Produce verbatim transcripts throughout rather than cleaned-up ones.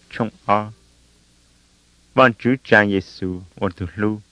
trong o văn chữ trang Giêsu ở từ lu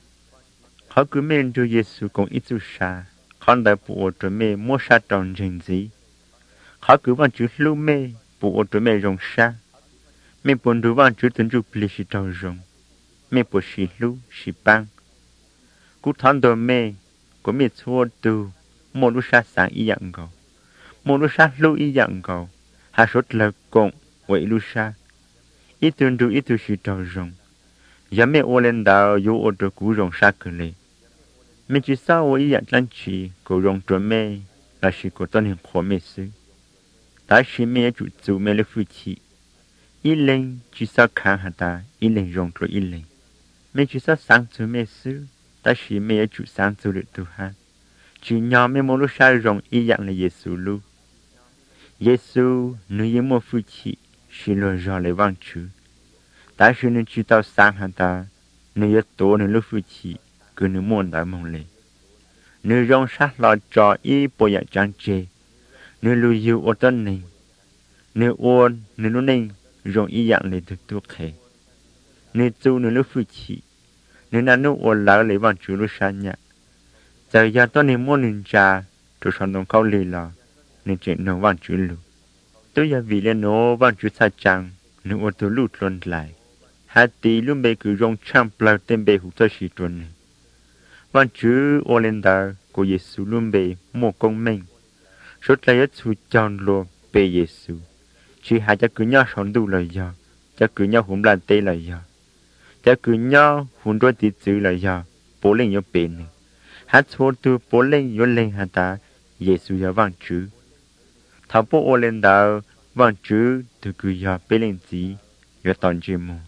họ cứ men cho Giêsu cũng ít tu sa con đại bộ cho mẹ mua sa tròn trình gì họ cứ văn chữ lu mẹ bộ cho mẹ rong sa mẹ buồn đủ văn chữ từng chụp lì xì trâu rong mẹ bộ xì lu xì băng cú thằng đồ mẹ của mẹ xua tu mua lu sa sáng ý dạng gầu mua lu sa lu ý dạng gầu hà sốt là cộng vậy lu sa ít từng đủ ít tu xì trâu rong giờ mẹ ô lên đào yêu ô tô cú rong sa cơ lệ mẹ chỉ sao ý dạng lăn chỉ của rong cho mẹ là chỉ của tân hình của mẹ sư ta chỉ mẹ chủ chủ mẹ là phụ chị ý lên chỉ sao kháng hả ta ý lên rong cho ý lên mẹ chỉ sao sáng chủ mẹ sư ta chỉ mẹ chủ sáng chủ được tu ha chỉ nhỏ mẹ muốn lúc sai rong ý dạng là Giêsu lu Giêsu nuôi mua phụ chị chỉ lo rõ lấy văn chữ ta chỉ nên chỉ tao sáng hả ta nuôi tổ nuôi lúc phụ chị cứ nuôi muốn đại mong lệ nuôi rong sát lo cho ý bộ dạng trang chế nuôi lưu yêu ở tân này nuôi ôn nuôi lúc này rong ý dạng lệ được tu khề nuôi tu nuôi lúc phụ chị nuôi năn nuôi ôn lão lấy văn chữ lúc sáng nhạ giờ giờ tôi nuôi muốn nuôi cha tôi chọn đồng câu lì lò nuôi chuyện nuôi văn chữ lu tôi giờ vì lên nuôi văn chữ sa trang nuôi ôn tôi lút luôn lại hai tỷ luôn bề cứ rong trăm plao tên bề hụt tôi chỉ tuần này văn chữ ô lên đà của Giêsu luôn bề một công mình số lại ít su chọn luôn bề Giêsu chỉ hai cha cứ nhau sống đủ lời giờ cha cứ nhau hùng lan tê lời giờ cha cứ nhau hùng đôi tí chữ lời giờ bố lên nhau bền này hát số tu bố lên nhau lên hà ta Giêsu giờ văn chữ thảo bố ô lên đà văn chữ từ cứ giờ bề lên gì giờ toàn chim mù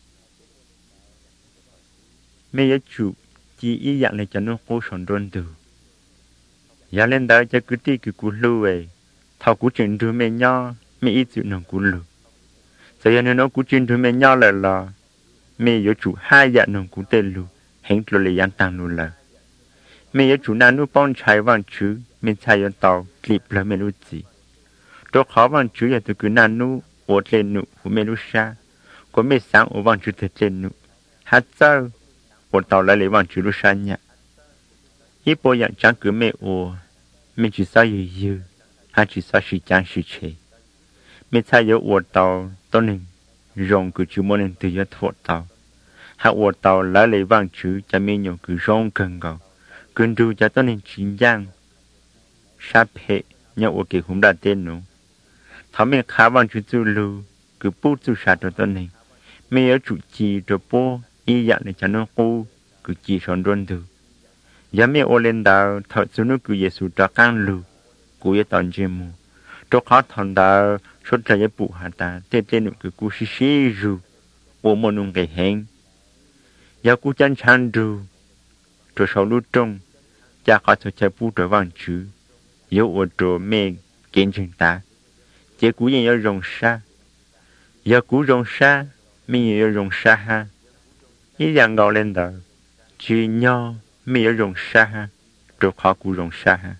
mẹ nhớ chủ chỉ ý dạng này cho nó cố sống đơn từ giờ lên đó cho cứ tí cứ cú lưu ấy thảo cú chuyện đưa mẹ nhau mẹ ít chịu nồng cú lưu giờ này nó cú chuyện đưa mẹ nhau lại là mẹ nhớ chủ hai dạng nồng cú tên lưu hẹn rồi lại dán tăng lưu là mẹ nhớ chủ nào nó bông trái văn chữ mẹ trái yon tàu clip là mẹ lưu gì tôi khó văn chữ là tôi cứ năn nu ổn lên nụ của mẹ lưu xa có mẹ sáng ở văn chữ thật lên nụ hát sao ổn tàu lại lấy văn chữ lưu xa nhá ít bộ dạng chẳng cứ mẹ ồ mẹ chỉ sao yêu yêu hay chỉ sao chỉ chẳng chỉ chế mẹ thay yếu ổn tàu tôi nên rong cứ chú muốn nên tự do thoát tàu hay ổn tàu lại lấy văn chữ cho mẹ nhiều cứ rong cần gạo cần đủ cho tôi nên chính giang sắp hệ nhau ở cái hôm đã tên nó thảo mẹ khá văn chữ chú lưu cứ bút chú sát cho tôi nên mẹ ở chủ trì cho bố ý dạng để cho nó cô cứ chỉ sống đơn từ giờ mẹ ô lên đào thật sự nó cứ Giêsu cho căn lù cú ye toàn chim mù cho khó thằng đào số trời ye bụ hạt ta tê tê nó cứ cú xí xí ru ô môn nung cái hẹn giờ cú chân chăn ru cho sau lúc trong cha khó cho cha bu trở vang chữ yếu ô trò mẹ kiến chân ta chế cú ye yo rong sa giờ cú rong sa mẹ yo rong sa ha ý dạng gạo lên đào chỉ nhau mẹ ở rồng sa ha, rồi khó cú rồng sa ha.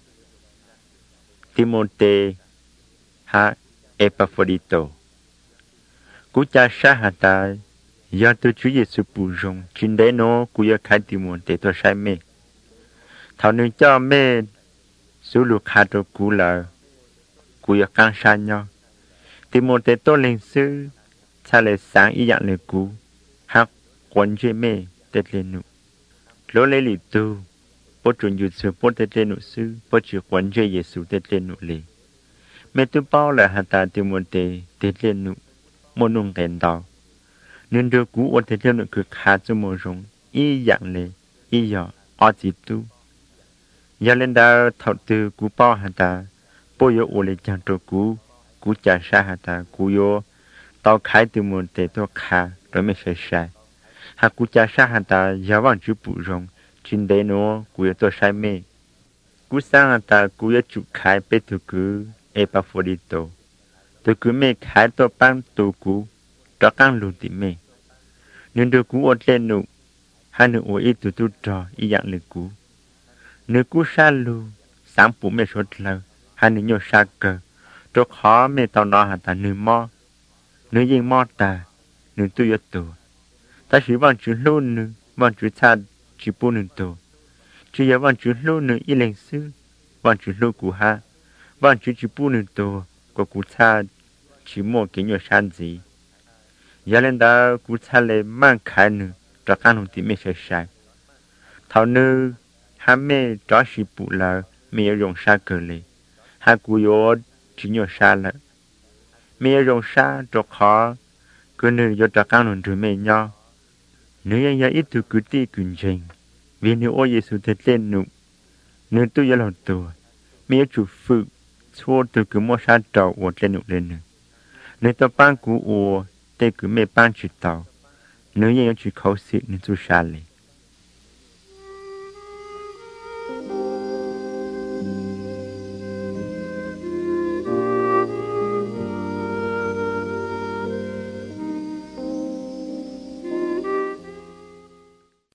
Timote ha Epaphroditus, cú cha sa ha ta, giờ tôi chú Giêsu bù rồng, chính đấy nó cú giờ khai Timote tôi sai mẹ. Thảo nữ cho mẹ số lục hạt rồi cú là cú giờ căng sa nhau. Timote tôi lên sư, cha lại sáng ý dạng lại cú, hát quấn chơi mẹ tết lên nụ. Lô lê lì tu, bố chuẩn dụ sư bố tết lên nụ sư, bố chịu quán dây Giêsu tết lên nụ lì. Mẹ tu bao là hạt ta tiêu môn tê tết lên nụ, mô nung kèn đào. Nên đưa cú ôn tết lên nụ cực hạt cho mô rung, y dạng lì, y dọ, ọ chỉ tu. Giờ lên đào thảo tư cú bao hạt ta, bố yếu ổ lì chẳng trò cú, cú trả xa hạt ta, cú yếu tao khai tiêu môn tê tô khá, rồi mẹ sẽ sai. Hạt cú cha sa hạt ta giáo văn chữ bù rong, chính đấy nó cú yếu tôi sai mê. Cú sang hạt ta cú yếu chủ khai bê tu cứ Epaphroditus. Tu cứ mê khai tôi băng tu cú, đó căng lù tỉ mê. Nên đưa cú ổn lên nụ, hai nữ ổ ý tu tu trò ý dạng lì cú. Nếu cú sa lù, sáng bù mê sốt lờ, hai nữ nhô sa cờ, cho khó mê tao nó hạt ta nữ mò. nữ yên mò ta nữ tu yo tổ ta chỉ bằng chữ luôn nữ bằng chữ cha chỉ bu nữ tổ chỉ giờ bằng chữ luôn nữ y lên sư bằng chữ luôn của ha bằng chữ chỉ bu nữ tổ của cụ cha chỉ một cái nhỏ san gì giờ lên đó cụ cha lấy mang khai nữ cho căn hồn tí mẹ sai sai thảo nữ hà mẹ cho chỉ bu là mẹ dùng sa cờ lệ hà cụ yo chỉ nhỏ sa là mẹ dùng sa cho khó cứ nữ yo cho căn hồn rồi mẹ nhau nữ yang ya ít tu cứ ti cứ chênh vì nữ ô Giêsu thật lên nữ nữ tu ya lòng tu mẹ chủ phụ chua tu cứ mua sa trâu ở trên nữ lên nữ nữ tao ban cú ô tê cứ mẹ ban chữ tàu nữ yang chỉ khẩu xịt nữ tu sa lệ